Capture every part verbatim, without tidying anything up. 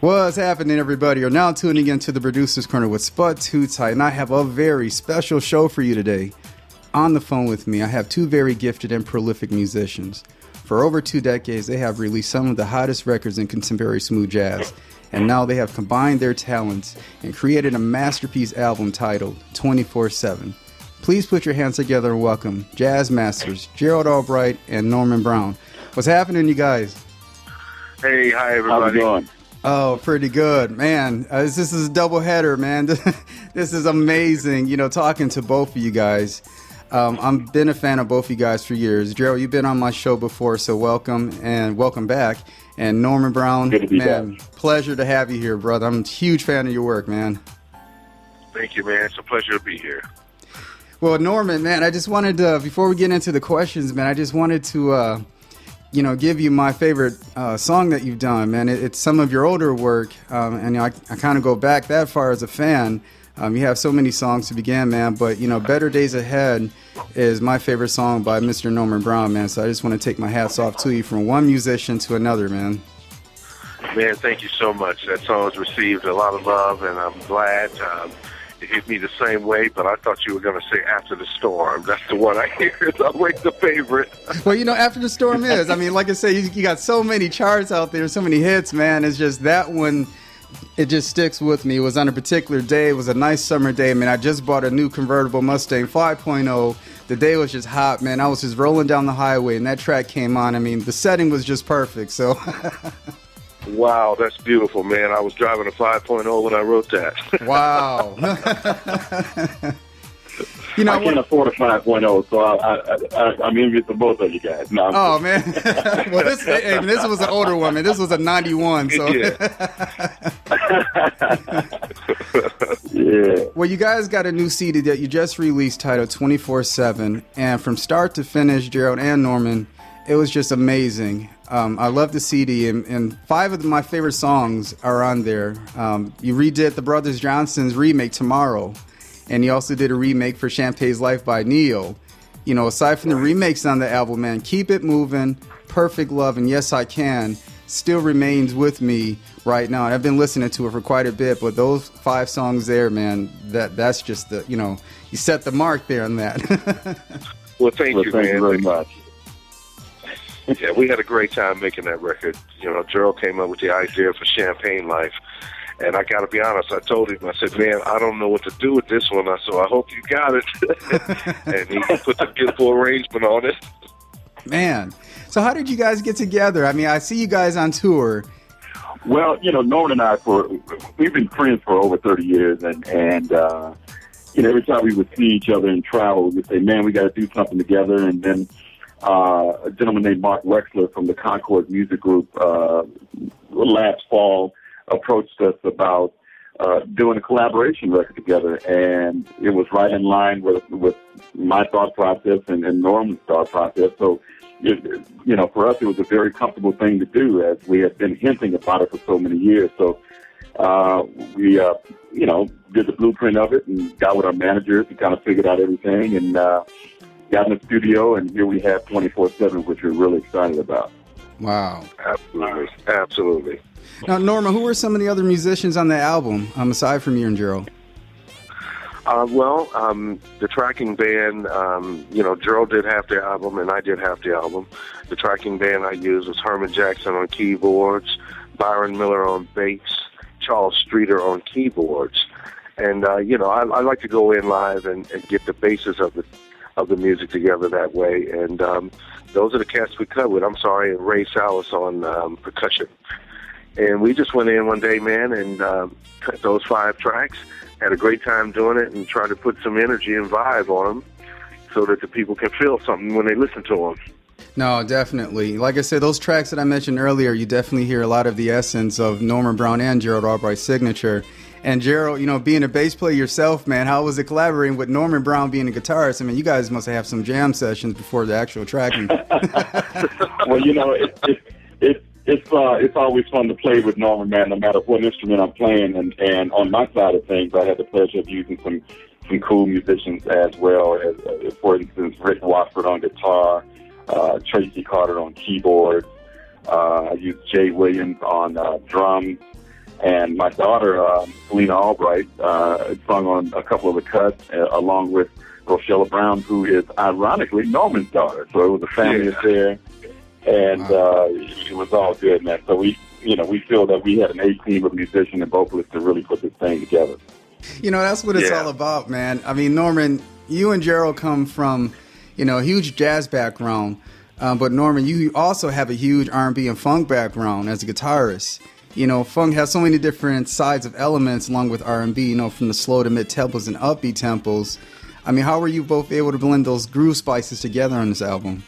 What's happening, everybody? You're now tuning into the Producer's Corner with Spud Too Tight, and I have a very special show for you today. On the phone with me, I have two very gifted and prolific musicians. For over two decades, they have released some of the hottest records in contemporary smooth jazz, and now they have combined their talents and created a masterpiece album titled twenty-four seven. Please put your hands together and welcome Jazz Masters, Gerald Albright and Norman Brown. What's happening, you guys? Hey, hi, everybody. How's it going? Oh, pretty good, man. Uh, this, this is a double header, man. This is amazing, you know, talking to both of you guys. Um, I've been a fan of both of you guys for years. Gerald, you've been on my show before, so welcome and welcome back. And Norman Brown, Good to be man, back. Pleasure to have you here, brother. I'm a huge fan of your work, man. Thank you, man. It's a pleasure to be here. Well, Norman, man, I just wanted to, before we get into the questions, man, I just wanted to, uh, you know, give you my favorite uh, song that you've done, man. It, it's some of your older work, um, and you know, I, I kind of go back that far as a fan. Um, you have so many songs to begin, man, but, you know, Better Days Ahead is my favorite song by Mister Norman Brown, man, so I just want to take my hats off to you from one musician to another, man. Man, thank you so much. That song has received a lot of love, and I'm glad. Um, it hit me the same way, but I thought you were going to say After the Storm. That's the one I hear. It's always the favorite. Well, you know, After the Storm is. I mean, like I say, you, you got so many charts out there, so many hits, man. It's just that one, it just sticks with me. It was on a particular day. It was a nice summer day, man. I just bought a new convertible Mustang five point oh. The day was just hot, man. I was just rolling down the highway, and that track came on. I mean, the setting was just perfect, so... Wow, that's beautiful, man. I was driving a five point oh when I wrote that. Wow. You know, I can't afford a five point oh, so I, I, I, I'm envious of both of you guys. No, I'm oh, man. Well, this hey, this was an older one, man. This was a ninety-one. So. Yeah. Well, you guys got a new C D that you just released titled twenty-four seven. And from start to finish, Gerald and Norman, it was just amazing. Um, I love the C D, and, and five of my favorite songs are on there. Um, you redid the Brothers Johnson's remake, Tomorrow, and you also did a remake for Champagne's Life by Neo. You know, aside from the remakes on the album, man, Keep It Moving, Perfect Love, and Yes I Can still remains with me right now. And I've been listening to it for quite a bit, but those five songs there, man, that that's just the, you know, you set the mark there on that. Well, thank Well, you, thank man. you very much. Yeah, we had a great time making that record. You know, Gerald came up with the idea for Champagne Life. And I got to be honest, I told him, I said, man, I don't know what to do with this one. I said, I hope you got it. And he put the beautiful arrangement on it. Man, so how did you guys get together? I mean, I see you guys on tour. Well, you know, Norman and I, for we've been friends for over thirty years, and, and uh, you know, every time we would see each other and travel, we would say, man, we got to do something together. And then uh, a gentleman named Mark Wexler from the Concord Music Group uh, last fall approached us about uh, doing a collaboration record together, and it was right in line with with my thought process and, and Norman's thought process. So, it, you know, for us, it was a very comfortable thing to do, as we had been hinting about it for so many years. So, uh, we, uh, you know, did the blueprint of it and got with our managers and kind of figured out everything, and uh, got in the studio, and here we have twenty-four seven, which we're really excited about. Wow. Absolutely. Absolutely. Now, Norma, who were some of the other musicians on the album, um, aside from you and Gerald? Uh, well, um, the tracking band, um, you know, Gerald did half the album and I did half the album. The tracking band I used was Herman Jackson on keyboards, Byron Miller on bass, Charles Streeter on keyboards. And, uh, you know, I, I like to go in live and, and get the basis of the of the music together that way. And um, those are the cats we cut with. I'm sorry, and Ray Salas on um, percussion. And we just went in one day, man, and uh, cut those five tracks, had a great time doing it, and tried to put some energy and vibe on them so that the people can feel something when they listen to them. No, definitely. Like I said, those tracks that I mentioned earlier, you definitely hear a lot of the essence of Norman Brown and Gerald Albright's signature. And Gerald, you know, being a bass player yourself, man, how was it collaborating with Norman Brown being a guitarist? I mean, you guys must have some jam sessions before the actual tracking. Well, you know, it, it, it, it's uh, it's always fun to play with Norman, man, no matter what instrument I'm playing. And, and on my side of things, I had the pleasure of using some, some cool musicians as well. As, uh, for instance, Rick Watford on guitar, uh, Tracy Carter on keyboard. Uh, I used Jay Williams on uh, drums. And my daughter, um, Selena Albright, uh, sung on a couple of the cuts, uh, along with Rochella Brown, who is ironically Norman's daughter. So it was a family Yeah. affair, and uh, it was all good, man. So we, you know, we feel that we had an A team of musicians and vocalists to really put this thing together. You know, that's what it's Yeah. all about, man. I mean, Norman, you and Gerald come from, you know, a huge jazz background. Um, but Norman, you also have a huge R and B and funk background as a guitarist. You know, funk has so many different sides of elements along with R and B, you know, from the slow to mid tempos and upbeat tempos. I mean, how were you both able to blend those groove spices together on this album?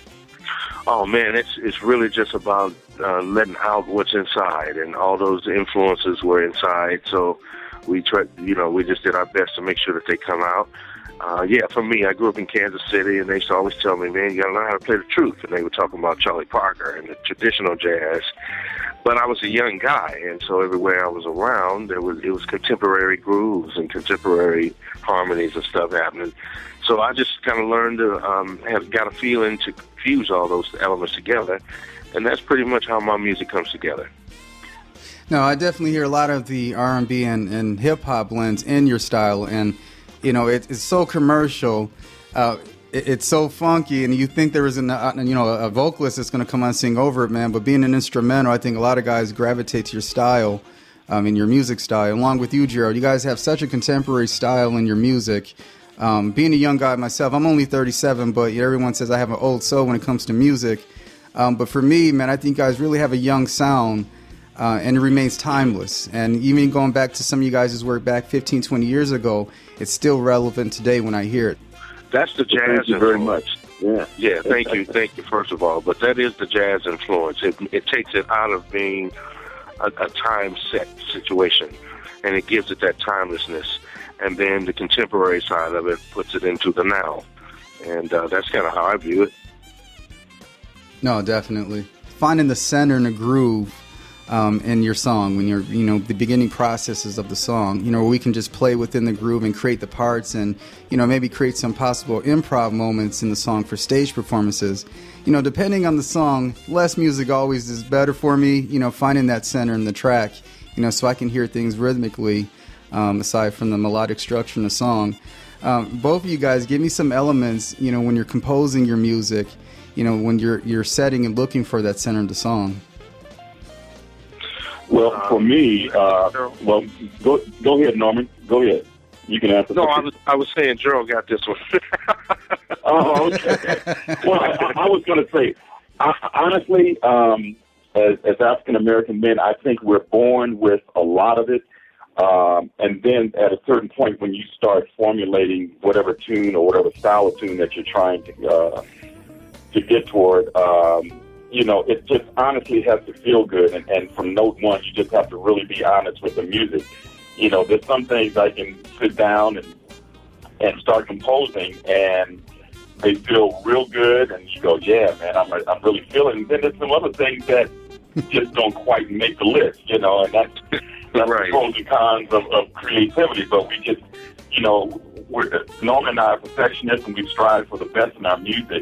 Oh man, it's it's really just about uh, letting out what's inside, and all those influences were inside. So we tried, you know, we just did our best to make sure that they come out. Uh, yeah, for me, I grew up in Kansas City, and they used to always tell me, man, you got to learn how to play the truth. And they were talking about Charlie Parker and the traditional jazz. But I was a young guy, and so everywhere I was around, there was it was contemporary grooves and contemporary harmonies and stuff happening. So I just kind of learned to um, have got a feeling to fuse all those elements together, and that's pretty much how my music comes together. No, I definitely hear a lot of the R and B and, and hip hop blends in your style, and you know it, it's so commercial. Uh, it, it's so funky, and you think there is an uh, you know a vocalist that's going to come on and sing over it, man. But being an instrumental, I think a lot of guys gravitate to your style, um, and your music style. Along with you, Gerald, you guys have such a contemporary style in your music. Um, being a young guy myself, I'm only thirty-seven, but you know, everyone says I have an old soul when it comes to music. Um, but for me, man, I think you guys really have a young sound. Uh, and it remains timeless. And even going back to some of you guys' work back fifteen, twenty years ago, it's still relevant today when I hear it. That's the jazz Thank you very influence. much. Yeah. Yeah, thank you, thank you, first of all. But that is the jazz influence. It, it takes it out of being a, a time-set situation, and it gives it that timelessness. And then the contemporary side of it puts it into the now. And uh, that's kind of how I view it. No, definitely. Finding the center and the groove um, in your song, when you're, you know, the beginning processes of the song, you know, where we can just play within the groove and create the parts and, you know, maybe create some possible improv moments in the song for stage performances. You know, depending on the song, less music always is better for me, you know, finding that center in the track, you know, so I can hear things rhythmically, um, aside from the melodic structure in the song. Um, both of you guys, give me some elements, you know, when you're composing your music, you know, when you're you're setting and looking for that center of the song. Well, for me, uh, well, go go ahead, Norman. Go ahead. You can answer. No, I was I was saying Gerald got this one. Oh, okay. Well, I, I was going to say, I, honestly, um, as, as African American men, I think we're born with a lot of it. Um, and then at a certain point, when you start formulating whatever tune or whatever style of tune that you're trying to uh, to get toward, um, you know, it just honestly has to feel good. And, and from note one, you just have to really be honest with the music. You know, there's some things I can sit down and and start composing, and they feel real good, and you go, yeah, man, I'm I'm really feeling it. Then there's some other things that just don't quite make the list, you know, and that's, that's Right. the pros and cons of, of creativity. But we just, you know, we're, Norman and I are perfectionists, and we strive for the best in our music.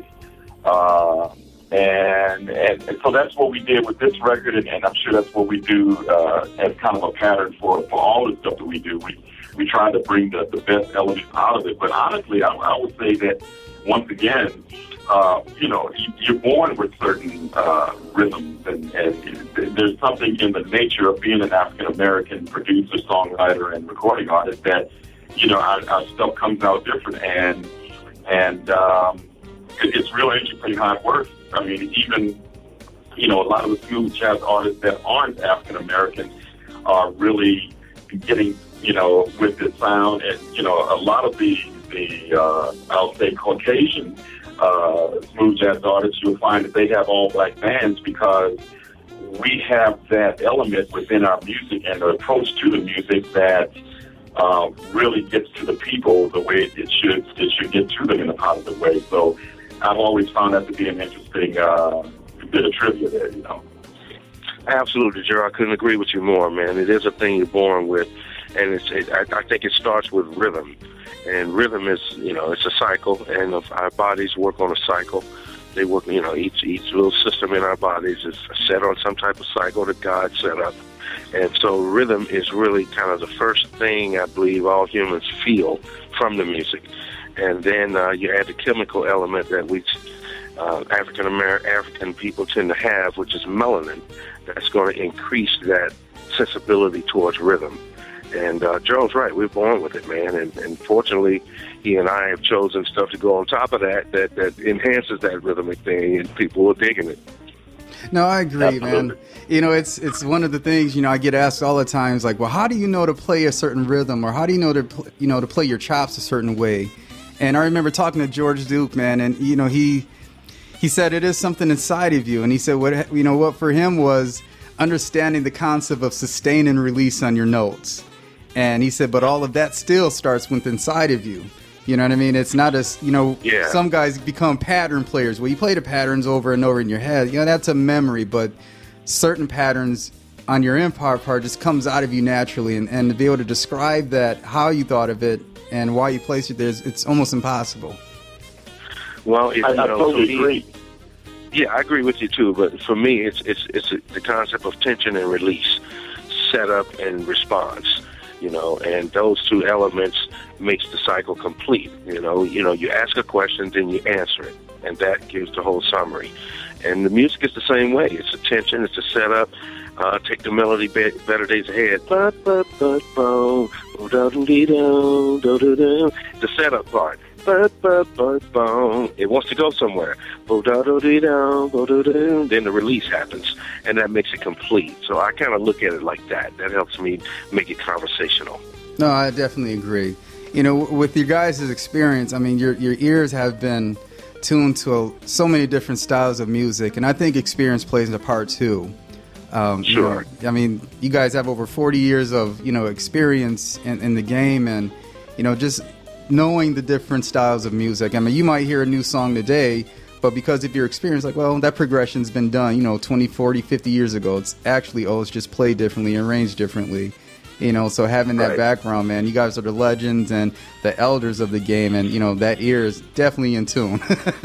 Uh, and, and and so that's what we did with this record, and, and I'm sure that's what we do uh, as kind of a pattern for, for all the stuff that we do. We we try to bring the, the best elements out of it. But honestly, I, I would say that, once again, uh, you know, you, you're born with certain uh, rhythms, and, and there's something in the nature of being an African-American producer, songwriter, and recording artist that, you know, our, our stuff comes out different, and and um, it, it's real interesting how it works. I mean, even, you know, a lot of the smooth jazz artists that aren't African-American are really getting, you know, with the sound, and, you know, a lot of the the uh, I'll say Caucasian uh, smooth jazz artists, you'll find that they have all black bands because we have that element within our music and the approach to the music that uh, really gets to the people the way it should it should get to them in a positive way. So I've always found that to be an interesting uh, bit of trivia there, you know. Absolutely, Gerald. I couldn't agree with you more, man. It is a thing you're born with, and it's. It, I, I think it starts with rhythm, and rhythm is, you know, it's a cycle, and if our bodies work on a cycle. They work, you know, each each little system in our bodies is set on some type of cycle that God set up, And so rhythm is really kind of the first thing I believe all humans feel from the music. And then uh, you add the chemical element that we uh, African American African people tend to have, which is melanin. That's going to increase that sensibility towards rhythm. And uh, Gerald's right. We're born with it, man. And, and fortunately, he and I have chosen stuff to go on top of that that, that enhances that rhythmic thing, and people are digging it. No, I agree, Absolutely. man. You know, it's it's one of the things, you know, I get asked all the time, is like, well, how do you know to play a certain rhythm, or how do you know to, pl- you know, to play your chops a certain way? And I remember talking to George Duke, man, and, you know, he he said it is something inside of you. And he said, what you know, what for him was understanding the concept of sustain and release on your notes. And he said, but all of that still starts with inside of you. You know what I mean? It's not as, you know, yeah. Some guys become pattern players. Well, you play the patterns over and over in your head. You know, that's a memory, but certain patterns on your empire part just comes out of you naturally. And, and to be able to describe that, how you thought of it and why you placed it there, it's almost impossible. Well, it, I, you I know, totally me, agree. Yeah, I agree with you too. But for me, it's it's it's the concept of tension and release, setup and response. You know, and those two elements makes the cycle complete. You know, you know, you ask a question, then you answer it, and that gives the whole summary. And the music is the same way. It's a tension, it's a setup. Uh, take the melody, be- Better Days Ahead. The setup part. It wants to go somewhere. Then the release happens, and that makes it complete. So I kind of look at it like that. That helps me make it conversational. No, I definitely agree. You know, with your guys' experience, I mean, your your ears have been tuned to a, so many different styles of music, and I think experience plays a part too. Um, sure. You know, I mean, you guys have over forty years of, you know, experience in, in the game, and, you know, just knowing the different styles of music. I mean, you might hear a new song today, but because of your experience, like, well, that progression's been done, you know, twenty, forty, fifty years ago. It's actually, oh, it's just played differently, arranged differently. You know, so having that right. background, man, you guys are the legends and the elders of the game, and, you know, that ear is definitely in tune.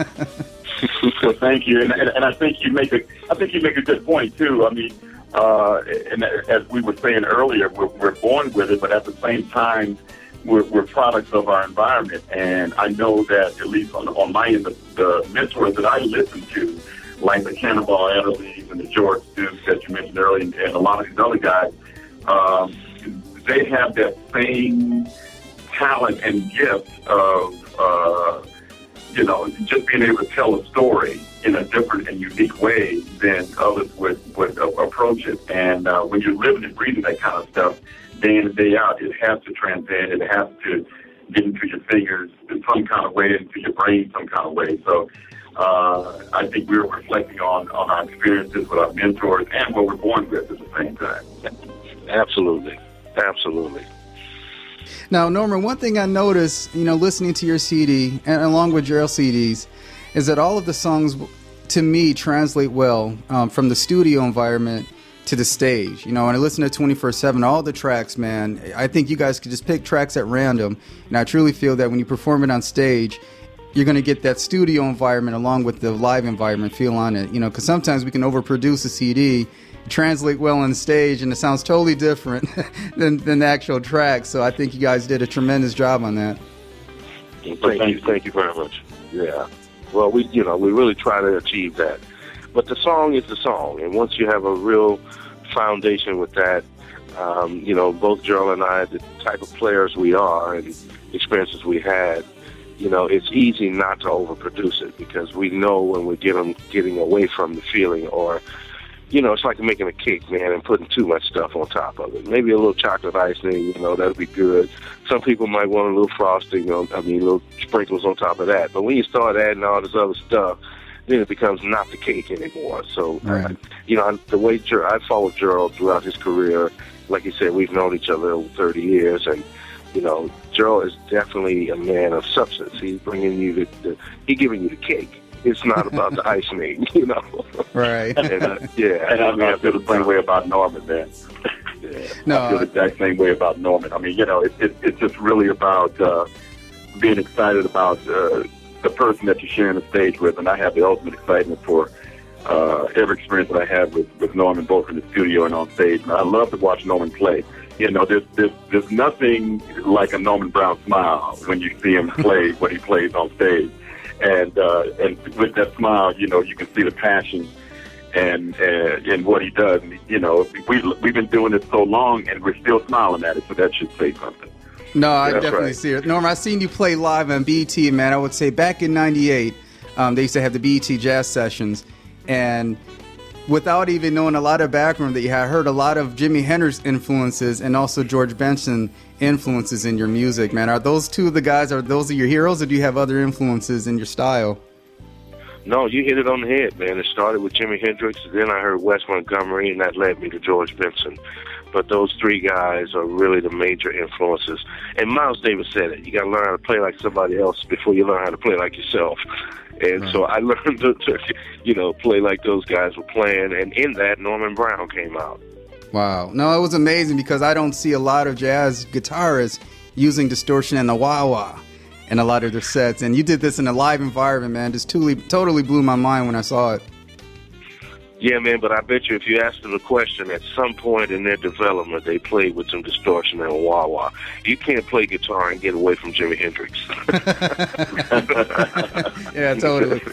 Well, thank you, and, and, and I think you make a, I think you make a good point too. I mean, uh, and as we were saying earlier, we're, we're born with it, but at the same time, we're, we're products of our environment. And I know that at least on, on my end, the, the mentors that I listen to, like the Cannonball Adderleys and the George Dukes that you mentioned earlier, and, and a lot of these other guys, um, they have that same talent and gift of. Uh, you know, just being able to tell a story in a different and unique way than others would, would uh, approach it. And uh, when you're living and breathing that kind of stuff day in and day out, it has to transcend, it has to get into your fingers in some kind of way, into your brain some kind of way. So uh, I think we're reflecting on, on our experiences with our mentors and what we're born with at the same time. Absolutely. Absolutely. Now, Norman, one thing I noticed, you know, listening to your C D and along with your C Ds, is that all of the songs, to me, translate well um, from the studio environment to the stage. You know, when I listen to twenty-four seven, all the tracks, man, I think you guys could just pick tracks at random. And I truly feel that when you perform it on stage, you're going to get that studio environment along with the live environment feel on it. You know, because sometimes we can overproduce a C D, translate well on stage, and it sounds totally different than, than the actual track. So I think you guys did a tremendous job on that. Thank you, thank you very much. Yeah. Well, we, you know, we really try to achieve that. But the song is the song, and once you have a real foundation with that, um, you know, both Gerald and I, the type of players we are and experiences we had, you know, it's easy not to overproduce it because we know when we're getting getting away from the feeling, or you know, it's like making a cake, man, and putting too much stuff on top of it. Maybe a little chocolate icing, you know, that'd be good. Some people might want a little frosting, on, I mean, little sprinkles on top of that. But when you start adding all this other stuff, then it becomes not the cake anymore. So, Right. uh, you know, the way Ger- I followed Gerald throughout his career, like you said, we've known each other over thirty years, and you know, Gerald is definitely a man of substance. He's bringing you the, the he's giving you the cake. It's not about the icing, you know. Right. And, uh, Yeah, and I, mean, I feel the same way about Norman, man. yeah. No, I feel the exact same way about Norman. I mean, you know, it, it, it's just really about uh, being excited about uh, the person that you're sharing the stage with, and I have the ultimate excitement for uh, every experience that I had with, with Norman, both in the studio and on stage. And I love to watch Norman play. You know, there's, there's, there's nothing like a Norman Brown smile when you see him play, when he plays on stage. And, uh, and with that smile, you know, you can see the passion and, uh, and what he does. And, you know, we, we've been doing it so long and we're still smiling at it. So that should say something. No, I That's definitely right. see it. Norm, I've seen you play live on B E T, man. I would say back in ninety-eight, um, they used to have the B E T Jazz Sessions. And without even knowing a lot of background that you had, I heard a lot of Jimi Hendrix influences and also George Benson influences in your music, man. Are those two of the guys, are those your heroes, or do you have other influences in your style? No, you hit it on the head, man. It started with Jimi Hendrix, then I heard Wes Montgomery, and that led me to George Benson. But those three guys are really the major influences. And Miles Davis said it. You got to learn how to play like somebody else before you learn how to play like yourself. And right. so I learned to, to, you know, play like those guys were playing. And in that, Norman Brown came out. Wow. No, it was amazing because I don't see a lot of jazz guitarists using distortion and the wah-wah in a lot of their sets. And you did this in a live environment, man. Just totally, totally blew my mind when I saw it. Yeah, man, but I bet you if you asked them a question, at some point in their development, they played with some distortion and wah-wah. You can't play guitar and get away from Jimi Hendrix. Yeah, totally.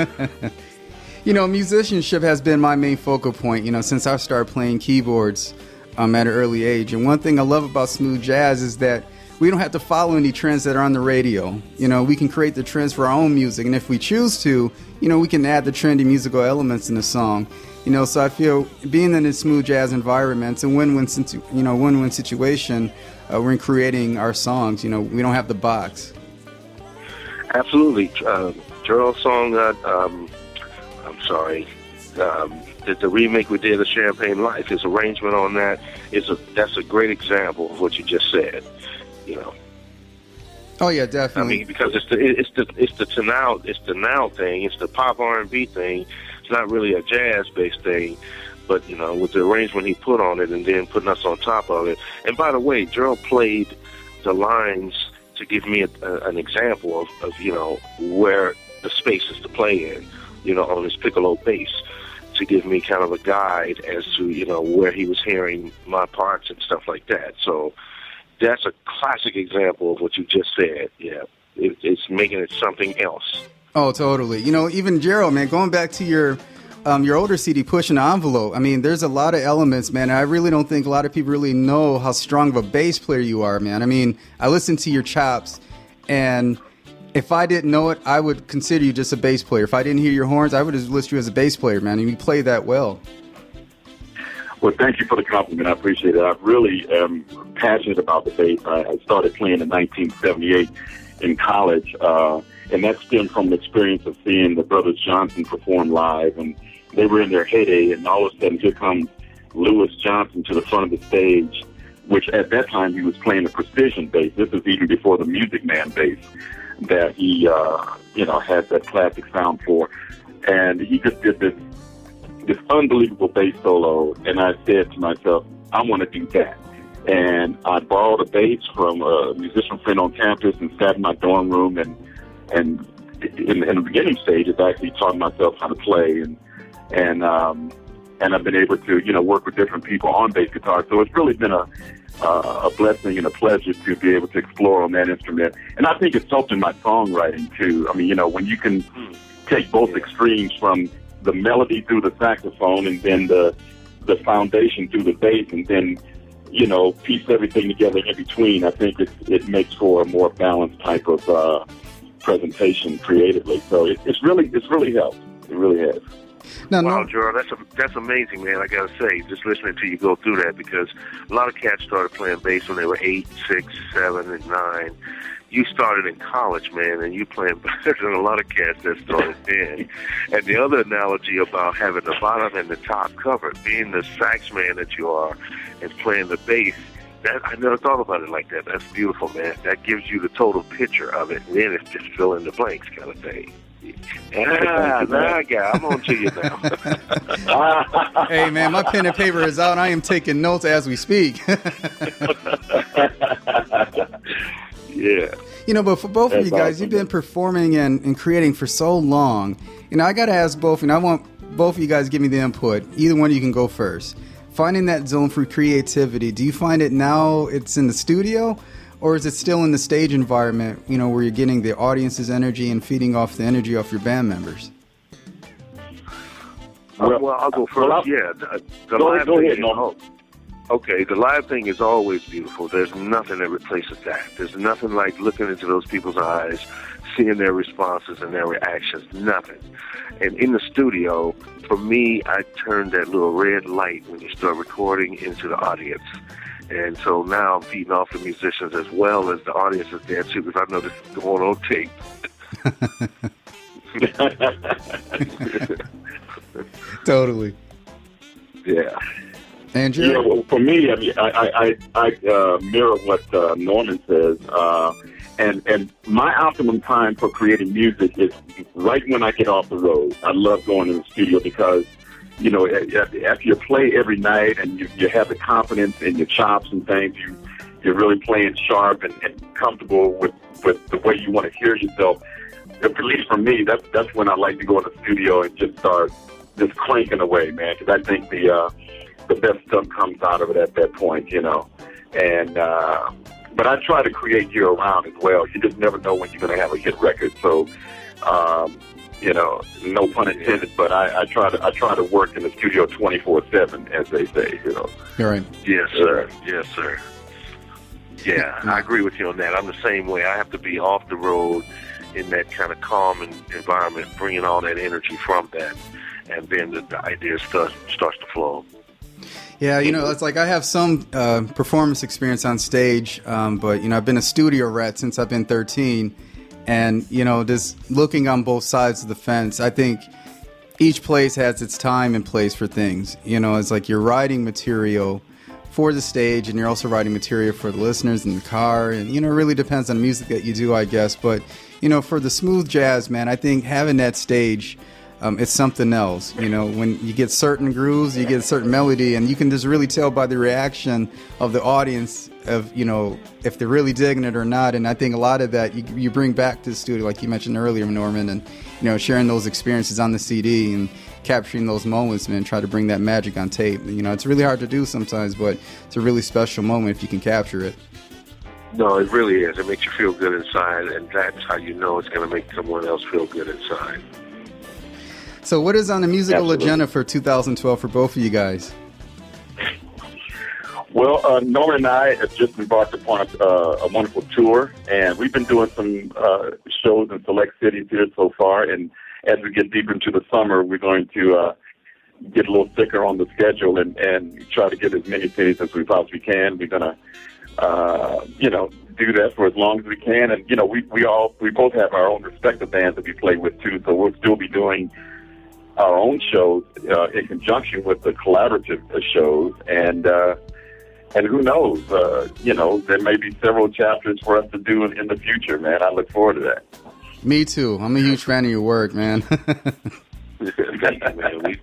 You know, musicianship has been my main focal point, you know, since I started playing keyboards um, at an early age. And one thing I love about smooth jazz is that we don't have to follow any trends that are on the radio. You know, we can create the trends for our own music. And if we choose to, you know, we can add the trendy musical elements in the song. You know, so I feel being in a smooth jazz environment, it's a win-win, situ- you know, win-win situation. Uh, we're creating our songs. You know, we don't have the box. Absolutely. Uh, Gerald's song, uh, um, I'm sorry, um, the, the remake we did of Champagne Life, his arrangement on that is a that's a great example of what you just said. You know. Oh yeah, definitely. I mean, because it's the it's the it's the now it's the now thing. It's the pop R and B thing. It's not really a jazz based thing, but you know, with the arrangement he put on it, and then putting us on top of it. And by the way, Gerald played the lines to give me a, a, an example of, of you know where the space is to play in. You know, on his piccolo bass, to give me kind of a guide as to you know where he was hearing my parts and stuff like that. So. That's a classic example of what you just said. Yeah, it, it's making it something else. Oh, totally. You know, even Gerald, man, going back to your um, your older C D, Pushing the Envelope, I mean, there's a lot of elements, man. I really don't think a lot of people really know how strong of a bass player you are, man. I mean, I listened to your chops, and if I didn't know it, I would consider you just a bass player. If I didn't hear your horns, I would just list you as a bass player, man, and you play that well. Well, thank you for the compliment. I appreciate it. I really am passionate about the bass. I, I started playing in nineteen seventy-eight in college, uh, and that stemmed from the experience of seeing the Brothers Johnson perform live. And they were in their heyday, and all of a sudden here comes Louis Johnson to the front of the stage, which at that time he was playing the precision bass. This is even before the Music Man bass that he, uh, you know, had that classic sound for. And he just did this this unbelievable bass solo, and I said to myself, I want to do that. And I borrowed a bass from a musician friend on campus and sat in my dorm room, and and in, in the beginning stages, I actually taught myself how to play, and and um, and I've been able to, you know, work with different people on bass guitar. So it's really been a uh, a blessing and a pleasure to be able to explore on that instrument. And I think it's helped in my songwriting too. I mean, you know, when you can take both extremes from the melody through the saxophone and then the the foundation through the bass, and then, you know, piece everything together in between, I think it, it makes for a more balanced type of uh, presentation creatively. So it, it's really it's really helped. It really has. No, wow, no. Gerald, that's a, that's amazing, man. I gotta say, just listening to you go through that, because a lot of cats started playing bass when they were eight, six, seven, and nine. You started in college, man, and you playing better than a lot of cats that started then. And the other analogy about having the bottom and the top covered, being the sax man that you are, and playing the bass, that I never thought about it like that. That's beautiful, man. That gives you the total picture of it, and then it's just fill in the blanks kind of thing. Ah, now I got, I'm on to you now. Hey, man, my pen and paper is out. I am taking notes as we speak. Yeah. You know, but for both That's of you guys, awesome. you've been performing and, and creating for so long. You know, I got to ask both, and I want both of you guys give me the input. Either one of you can go first. Finding that zone for creativity, do you find it now it's in the studio, or is it still in the stage environment, you know, where you're getting the audience's energy and feeding off the energy off your band members? Uh, well, I'll go first. Well, yeah, the, the go live ahead, go thing ahead, is, no. okay, the live thing is always beautiful. There's nothing that replaces that. There's nothing like looking into those people's eyes, seeing their responses and their reactions. Nothing. And in the studio, for me, I turn that little red light when you start recording into the audience. And so now I'm feeding off the musicians as well as the audience is there too, because I know this is going on tape. Totally. Yeah. Andrew? Yeah, well, for me, I mean, I, I, I, I uh, mirror what uh, Norman says. Uh, and, and my optimum time for creating music is right when I get off the road. I love going to the studio because, you know, after you play every night and you, you have the confidence in your chops and things, you, you're really playing sharp and, and comfortable with, with the way you want to hear yourself. At least for me, that's, that's when I like to go in the studio and just start just cranking away, man, because I think the uh, the best stuff comes out of it at that point, you know. And uh, but I try to create year round as well. You just never know when you're going to have a hit record. So, um, you know, no pun intended, but I, I try to I try to work in the studio twenty-four seven, as they say, you know. You're right. Yes, sir. Yes, sir. Yeah, I agree with you on that. I'm the same way. I have to be off the road in that kind of calm environment, bringing all that energy from that, and then the, the idea starts starts to flow. Yeah, you know, it's like I have some uh, performance experience on stage, um, but, you know, I've been a studio rat since I've been thirteen. And, you know, just looking on both sides of the fence, I think each place has its time and place for things. You know, it's like you're writing material for the stage and you're also writing material for the listeners in the car. And, you know, it really depends on the music that you do, I guess. But, you know, for the smooth jazz, man, I think having that stage, Um, it's something else. You know, when you get certain grooves, you get a certain melody, and you can just really tell by the reaction of the audience of, you know, if they're really digging it or not. And I think a lot of that you, you bring back to the studio, like you mentioned earlier, Norman, and, you know, sharing those experiences on the C D and capturing those moments, man, try to bring that magic on tape. You know, it's really hard to do sometimes, but it's a really special moment if you can capture it. No, it really is. It makes you feel good inside, and that's how you know it's going to make someone else feel good inside. So what is on the musical Absolutely. agenda for two thousand twelve for both of you guys? Well, uh, Norman and I have just embarked upon a, uh, a wonderful tour, and we've been doing some uh, shows in select cities here so far. And as we get deeper into the summer, we're going to uh, get a little thicker on the schedule and, and try to get as many cities as we possibly can. We're going to, uh, you know, do that for as long as we can. And, you know, we, we all, we both have our own respective bands that we play with, too, so we'll still be doing our own shows uh, in conjunction with the collaborative uh, shows. And, uh, and who knows, uh, you know, there may be several chapters for us to do in, in the future, man. I look forward to that. Me too. I'm a huge fan of your work, man. Thank you, man. We-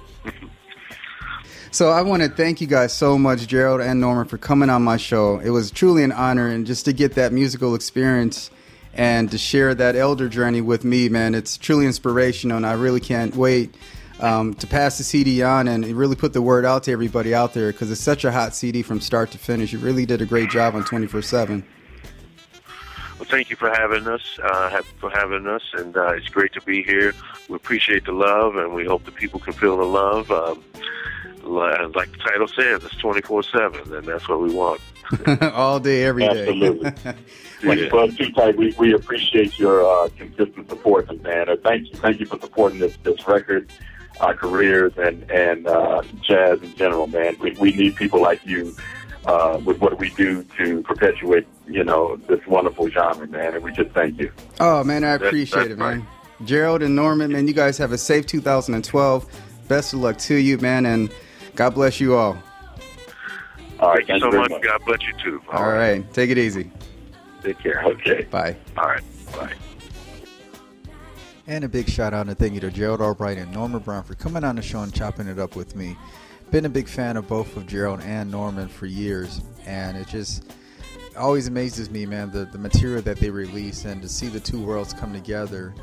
So I want to thank you guys so much, Gerald and Norman, for coming on my show. It was truly an honor, and just to get that musical experience and to share that elder journey with me, man, it's truly inspirational, and I really can't wait um, to pass the C D on and really put the word out to everybody out there, because it's such a hot C D from start to finish. You really did a great job on twenty-four seven. Well, thank you for having us, uh, have, for having us, and uh, it's great to be here. We appreciate the love, and we hope that people can feel the love. Um, like the title says, it's twenty-four seven, and that's what we want. All day, every day. Absolutely. Yeah. Well, too tight. We we appreciate your uh, consistent support, man. Uh, thank you, thank you for supporting this this record, our careers, and and uh, jazz in general, man. We we need people like you uh, with what we do to perpetuate, you know, this wonderful genre, man. And we just thank you. Oh man, I That's- appreciate that's it, man. right. Gerald and Norman, man, you guys have a safe two thousand twelve. Best of luck to you, man, and God bless you all. All right, Thank you so much. much. God bless you, too. All, all right. right. Take it easy. Take care. Okay. Bye. All right. Bye. And a big shout out and thank you to Gerald Albright and Norman Brown for coming on the show and chopping it up with me. Been a big fan of both of Gerald and Norman for years, and it just always amazes me, man, the, the material that they release, and to see the two worlds come together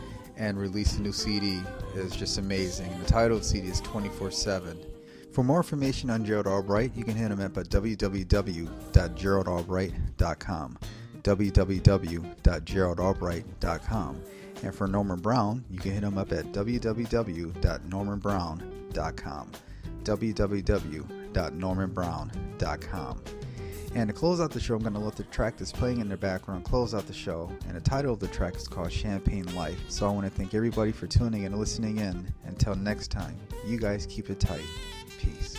and released a new C D is just amazing. The title of the C D is twenty-four seven. For more information on Gerald Albright, you can hit him up at w w w dot gerald albright dot com. w w w dot gerald albright dot com. And for Norman Brown, you can hit him up at w w w dot norman brown dot com. w w w dot norman brown dot com. And to close out the show, I'm going to let the track that's playing in the background close out the show. And the title of the track is called Champagne Life. So I want to thank everybody for tuning and listening in. Until next time, you guys keep it tight. Peace.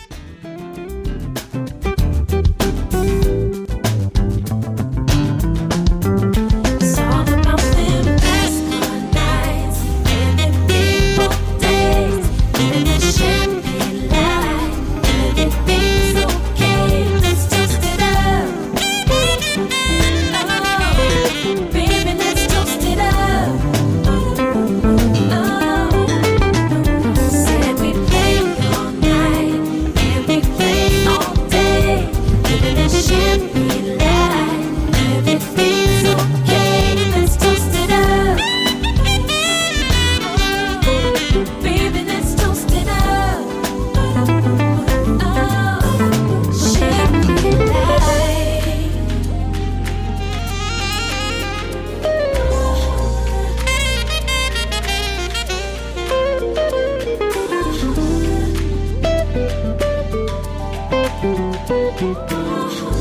Oh,